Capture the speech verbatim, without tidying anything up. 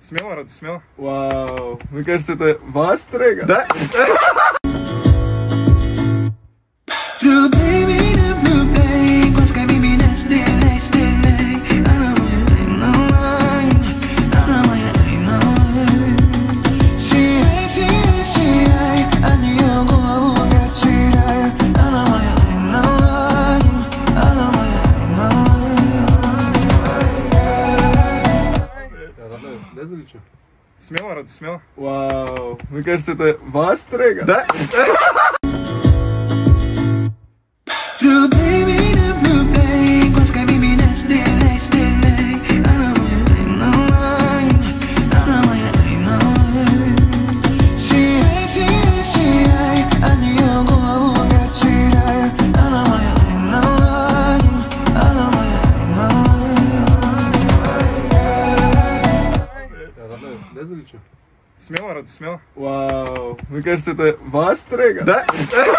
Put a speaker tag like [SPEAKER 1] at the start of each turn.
[SPEAKER 1] Смело, Рада, смело.
[SPEAKER 2] Вау, мне кажется, это ваш трек?
[SPEAKER 1] Да?
[SPEAKER 2] Да, залечу?
[SPEAKER 1] Смело, Рада, смело.
[SPEAKER 2] Вау, мне кажется, это ваш трек?
[SPEAKER 1] Да?
[SPEAKER 2] Да, залечу?
[SPEAKER 1] Смело, Рада, смело.
[SPEAKER 2] Вау, мне кажется, это ваш трек?
[SPEAKER 1] Да?